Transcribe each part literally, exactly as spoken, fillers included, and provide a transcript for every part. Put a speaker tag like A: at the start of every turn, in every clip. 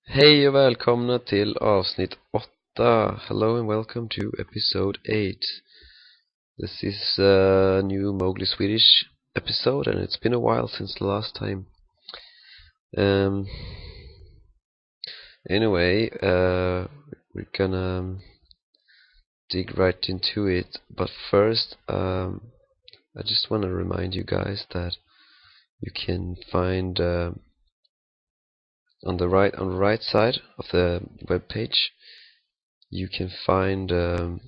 A: Hej och välkomna till avsnitt åtta. Hello and welcome to episode eight. This is a new Mowgli Swedish episode, and it's been a while since the last time. Um, anyway, uh, we're gonna um, dig right into it. But first, um, I just want to remind you guys that you can find uh, on the right on the right side of the web page, you can find um,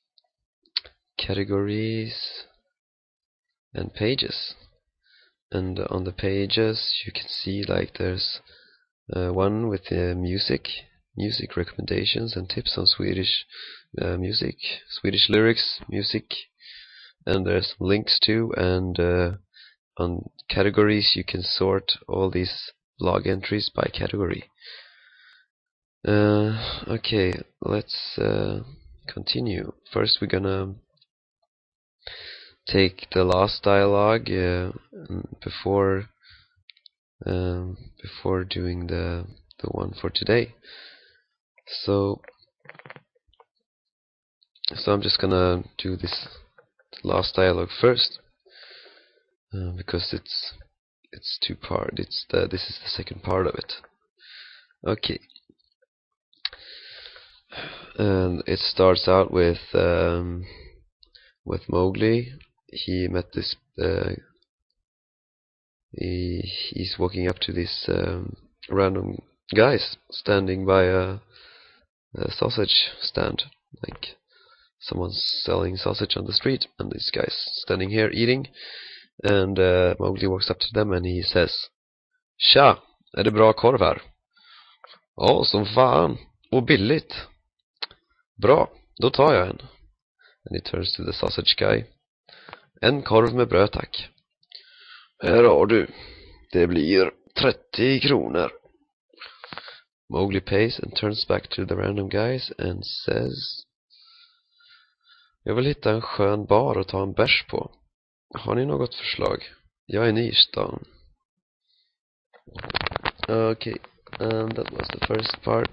A: categories and pages, and on the pages you can see like there's uh, one with uh, music music recommendations and tips on Swedish uh, music, Swedish lyrics, music, and there's links too, and uh, on categories you can sort all these blog entries by category. Uh, okay, let's uh, continue. First we're gonna take the last dialogue uh, before um, before doing the the one for today. So so I'm just gonna do this last dialogue first uh, because it's it's two part. It's the this is the second part of it. Okay, and it starts out with um, with Mowgli. He met this. Uh, he he's walking up to these um, random guys standing by a, a sausage stand, like someone's selling sausage on the street, and this guy's standing here eating. And uh, Mowgli walks up to them and he says, "Tja, är det bra korv här?" "Ja, som fan. Och billigt." "Bra, då tar jag en." And he turns to the sausage guy. "En korv med bröd, tack." "Här har du. Det blir trettio kronor." Mowgli pays and turns back to the random guys and says, "Jag vill hitta en skön bar och ta en bärs på. Har ni något förslag? Jag är ny i stan." Okay, and that was the first part.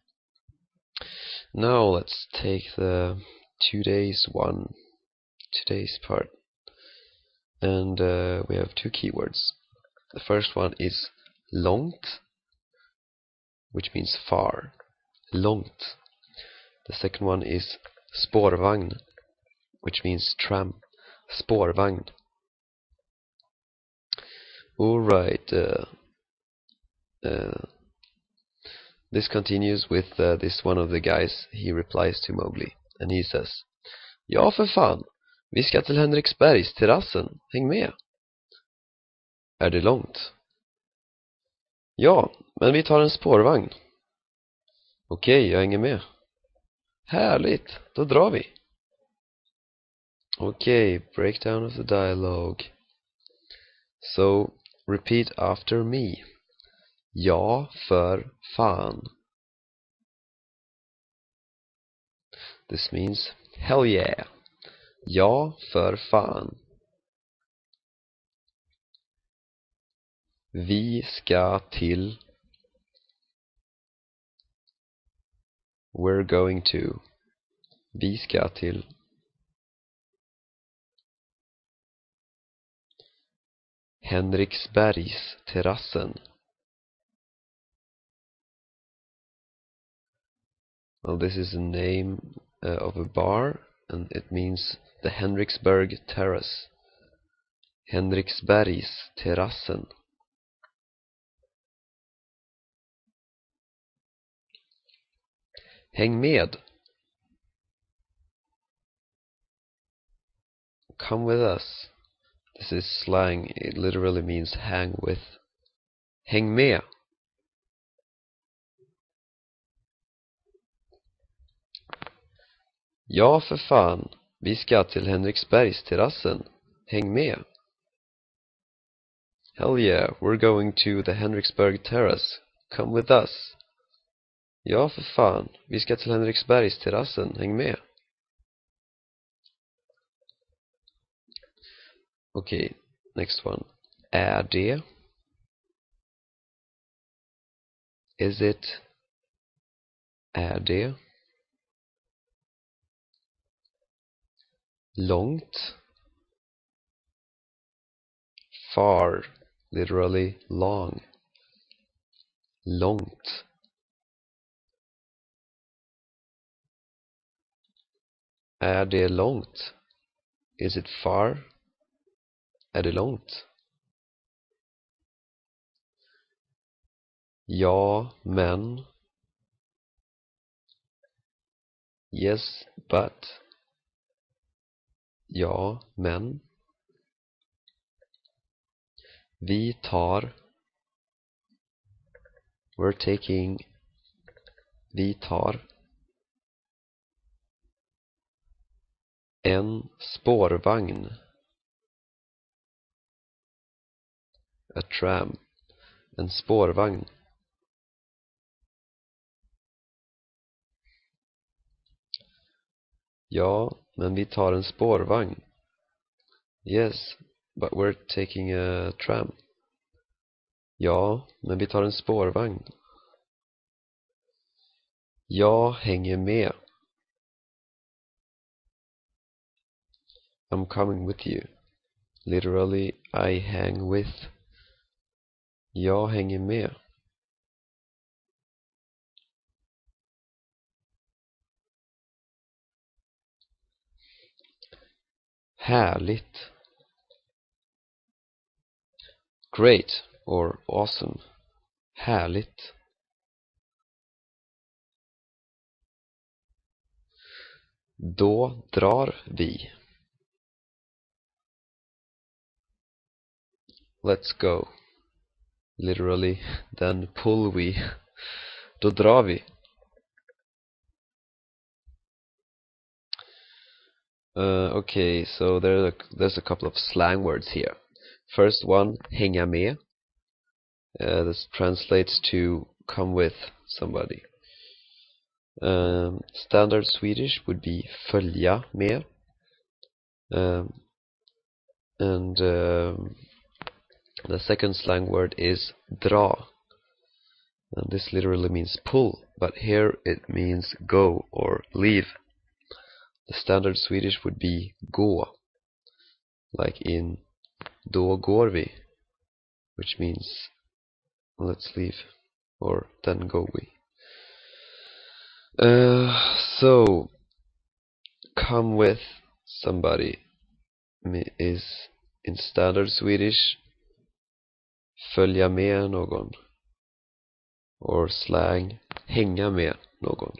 A: Now let's take the today's one, today's part. And uh, we have two keywords. The first one is långt, which means far. Långt. The second one is spårvagn, which means tram. Spårvagn. Alright. Uh, uh, this continues with uh, this one of the guys. He replies to Mowgli and he says, "Ja, för fan. Vi ska till Henriksbergs terrassen. Häng med." "Är det långt?" "Ja, men vi tar en spårvagn." "Okej, jag hänger med." "Härligt, då drar vi." Okay, breakdown of the dialogue. So, repeat after me. Ja, för fan. This means hell yeah. Ja, för fan. Vi ska till. We're going to. Vi ska till. Henriksbergs terrassen. Well, this is the name uh, of a bar, and it means the Henriksberg Terrace. Henriksbergs terrassen. Häng med. Come with us. This is slang. It literally means hang with. Häng med. Ja, för fan. Vi ska till Henriksbergs terrassen. Häng med. Hell yeah, we're going to the Henriksberg Terrace. Come with us. Ja, för fan. Vi ska till Henriksbergs terrassen. Häng med. Okay, next one. Är det? Is it? Är det långt? Far, literally long. Långt. Är det långt? Is it far? Är det långt? Ja, men. Yes, but. Ja, men. Vi tar. We're taking. Vi tar. En spårvagn. A tram. En spårvagn. Ja, men vi tar en spårvagn. Yes, but we're taking a tram. Ja, men vi tar en spårvagn. Jag hänger med. I'm coming with you. Literally, I hang with. Jag hänger med. Härligt. Great or awesome. Härligt. Då drar vi. Let's go. Literally, then pull we. Då drar vi. Uh, okay, so there are, there's a couple of slang words here. First one, hänga med. Uh, this translates to come with somebody. Um, standard Swedish would be följa med. Um, and um, the second slang word is dra. And this literally means pull, but here it means go or leave. The standard Swedish would be gå, like in då går vi, which means let's leave, or then go we. Uh, so, come with somebody is in standard Swedish följa med någon, or slang hänga med någon,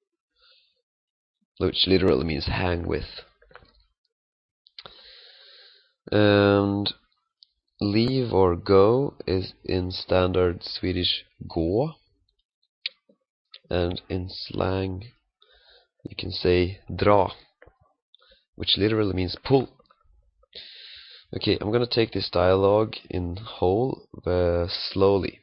A: which literally means hang with. And leave or go is in standard Swedish gå, and in slang you can say dra, which literally means pull. Okay, I'm gonna take this dialogue in whole uh, slowly.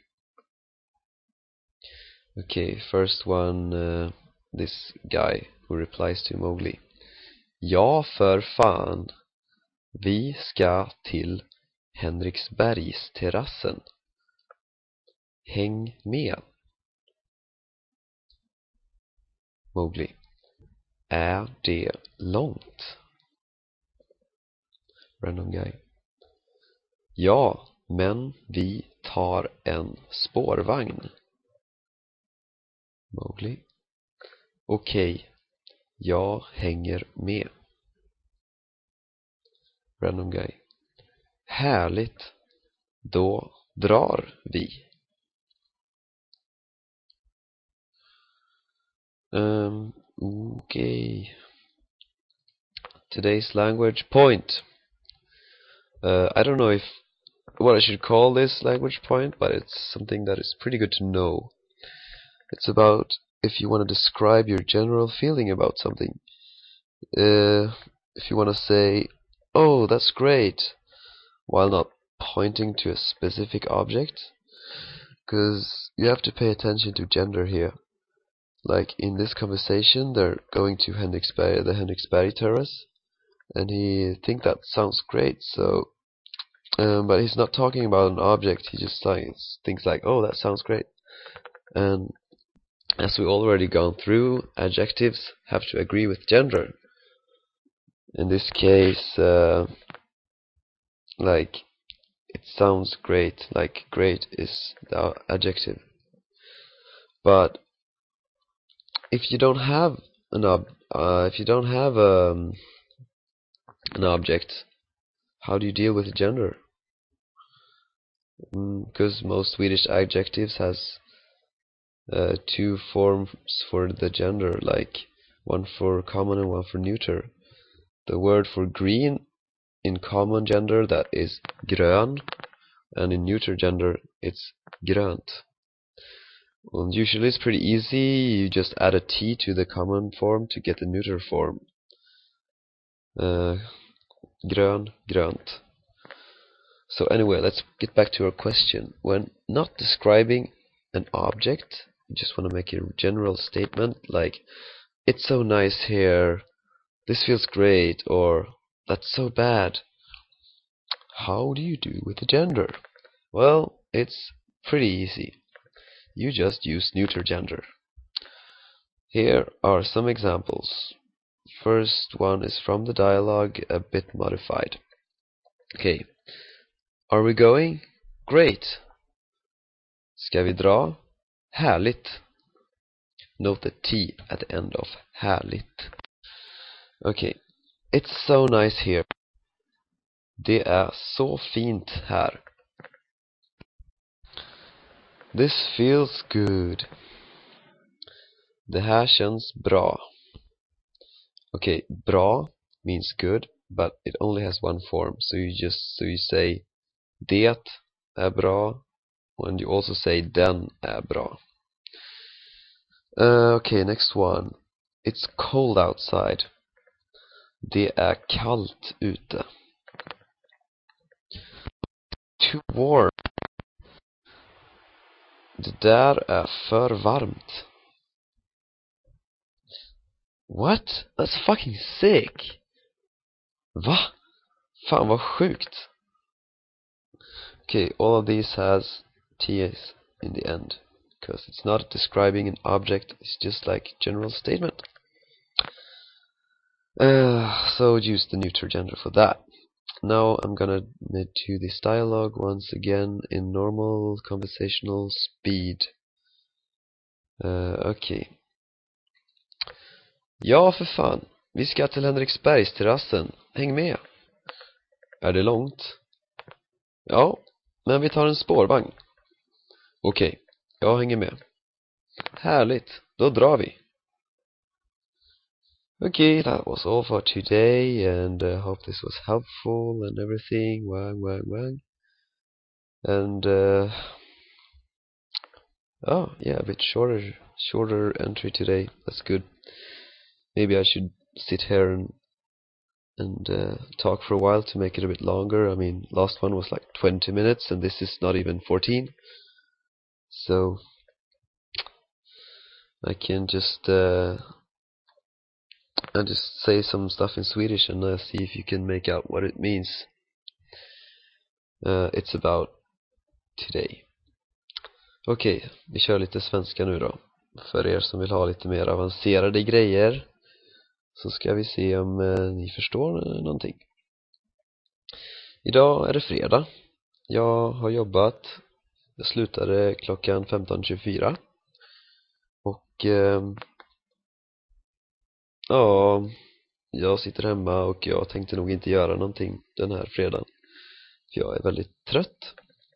A: Okay, first one, uh, this guy who replies to Mowgli. Ja, för fan. Vi ska till Henriksbergsterrassen. Häng med. Mowgli. Är det långt? Random guy. Ja, men vi tar en spårvagn. Mowgli. Okej, okay, jag hänger med. Random guy. Härligt, då drar vi. Um, okay. Today's language point. Uh, I don't know if what I should call this language point, but it's something that is pretty good to know. It's about if you want to describe your general feeling about something. Uh, if you want to say, oh, that's great, while not pointing to a specific object, because you have to pay attention to gender here. Like in this conversation, they're going to Henriksberg, the Henriksberg terrace, and he think that sounds great. So, um, but he's not talking about an object. He just like thinks like, oh, that sounds great. And as we already gone through, adjectives have to agree with gender. In this case, uh, like, it sounds great, like great is the adjective. But if you don't have an ob uh, if you don't have um, an object, how do you deal with gender? Because mm, most Swedish adjectives has uh, two forms for the gender, like one for common and one for neuter. The word for green in common gender, that is grön, and in neuter gender it's grönt. And usually it's pretty easy. You just add a T to the common form to get the neuter form. Uh, grön, grönt. So anyway, let's get back to our question. When not describing an object, you just want to make a general statement like, it's so nice here, this feels great, or that's so bad. How do you do with the gender? Well, it's pretty easy. You just use neuter gender. Here are some examples. First one is from the dialogue, a bit modified. Okay. Are we going? Great. Ska vi dra? Härligt. Note the T at the end of härligt. Okay. It's so nice here. Det är så fint här. This feels good. Det här känns bra. Okay, bra means good, but it only has one form. So you just so you say det är bra, and you also say den är bra. Uh, okay, next one. It's cold outside. Det är kallt ute. Too warm. Det där är för varmt. What? That's fucking sick. Va? Fan vad sjukt. Okay, all of these has T's in the end, because it's not describing an object, it's just like general statement. Uh, so use the neuter gender for that. Now I'm gonna do this dialogue once again in normal conversational speed. Uh, okay. Ja, för fan. Vi ska till Henriksbergsterrassen. Häng med. Är det långt? Ja, men vi tar en spårvagn. Okej, okay, jag hänger med. Härligt, då drar vi. Okay, that was all for today, and I uh, hope this was helpful and everything. Wang, wang, wang. And, uh, oh, yeah, a bit shorter, shorter entry today. That's good. Maybe I should sit here and and uh, talk for a while to make it a bit longer. I mean, last one was like twenty minutes, and this is not even fourteen. So I can just uh, I just say some stuff in Swedish and uh, see if you can make out what it means. Uh, it's about today. Okej, okay, vi kör lite svenska nu då. För er som vill ha lite mer avancerade grejer, så ska vi se om eh, ni förstår någonting. Idag är det fredag. Jag har jobbat. Jag slutade klockan femton tjugofyra. Och eh, ja, jag sitter hemma och jag tänkte nog inte göra någonting den här fredagen. För jag är väldigt trött.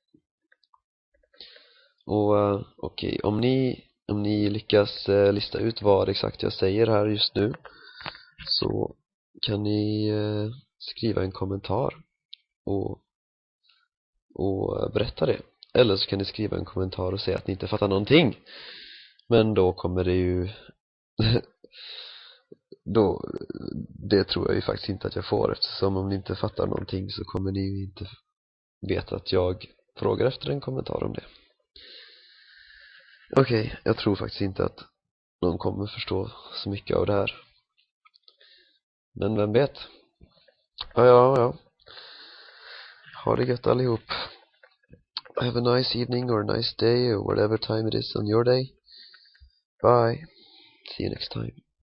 A: Och eh, okej, okay, om ni om ni lyckas eh, lista ut vad exakt jag säger här just nu, så kan ni eh, skriva en kommentar och, och berätta det. Eller så kan ni skriva en kommentar och säga att ni inte fattar någonting. Men då kommer det ju då, det tror jag ju faktiskt inte att jag får, eftersom om ni inte fattar någonting så kommer ni ju inte veta att jag frågar efter en kommentar om det. Okej, okay, jag tror faktiskt inte att någon kommer förstå så mycket av det här. Men vem vet? Ja, ja, ja. Ha det gött allihop. Have a nice evening or a nice day or whatever time it is on your day. Bye. See you next time.